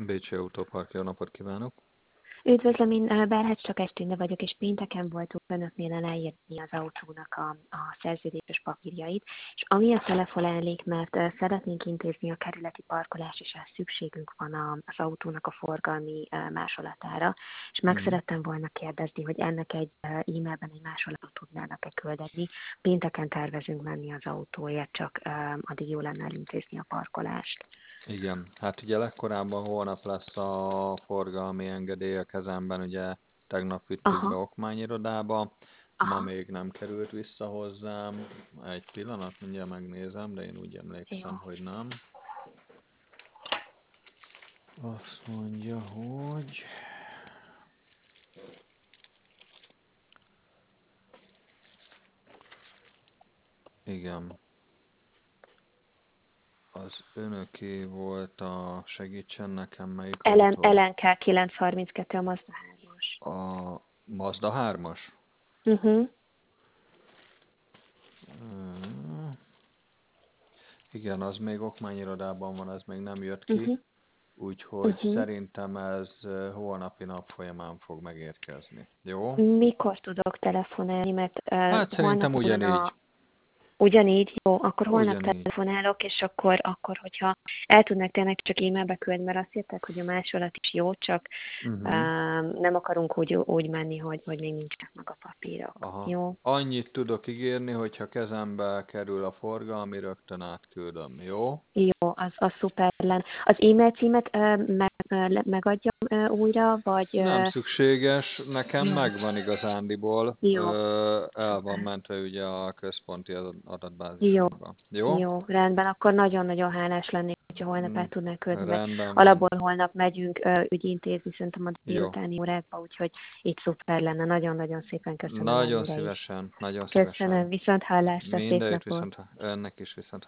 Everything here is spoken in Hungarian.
Bécsi Autópark, jó napot kívánok! Üdvözlöm, én Berhecs csak Estinde vagyok, és pénteken voltunk önöknél leírni az autónak a szerződéses papírjait, és amiatt telefonálnék, mert szeretnénk intézni a kerületi parkolást, és ehhez szükségünk van az autónak a forgalmi másolatára, és meg Mhm. szerettem volna kérdezni, hogy ennek egy e-mailben egy másolatot tudnának-e küldeni. Pénteken tervezünk menni az autóért, csak addig jó lenne elintézni a parkolást. Igen, hát ugye legkorábban holnap lesz a forgalmi engedély a kezemben, ugye tegnap vittük be Aha, okmányirodába, ma aha, még nem került vissza hozzám. Egy pillanat, mindjárt megnézem, de én úgy jó. emlékszem, hogy nem. Azt mondja, hogy... Igen, az önöké volt a... Segítsen nekem, melyik autó? LNK 932 a Mazda 3-as. A Mazda 3-as? Uh-huh, Igen, az még okmányirodában van, ez még nem jött ki. uh-huh, Úgyhogy uh-huh. szerintem ez holnapi nap folyamán fog megérkezni. Jó? Mikor tudok telefonálni, mert Hát szerintem holnap ugyanígy. ugyanígy, jó, akkor holnap Ugyanígy. telefonálok, és akkor hogyha el tudnak tényleg csak e-mailbe küldeni, mert azt írták, hogy a másolat is jó, csak Uh-huh. nem akarunk úgy menni, hogy még nincsenek meg a papírok. Aha. Jó? Annyit tudok ígérni, hogyha kezembe kerül a forgalmi, rögtön átküldöm. Jó? Jó, az szuper lenne. Az e-mail címet megadjam újra, vagy Nem szükséges, nekem jó, megvan igazándiból. jó, El van szuper. mentve ugye a központi Jó, adatbázisunkba. Jó? jó, rendben, akkor nagyon-nagyon hálás lennék, hogyha holnap Mm, el tudnánk küldni, mert rendben van. alapból holnap megyünk ügyintézni, szerintem a Jó. délutáni órákba, úgyhogy itt szuper lenne. Nagyon-nagyon szépen köszönöm Nagyon ennyire is. szívesen, nagyon szívesen. Köszönöm, viszont hallásra, szép Mindenütt napot! viszont önnek is viszont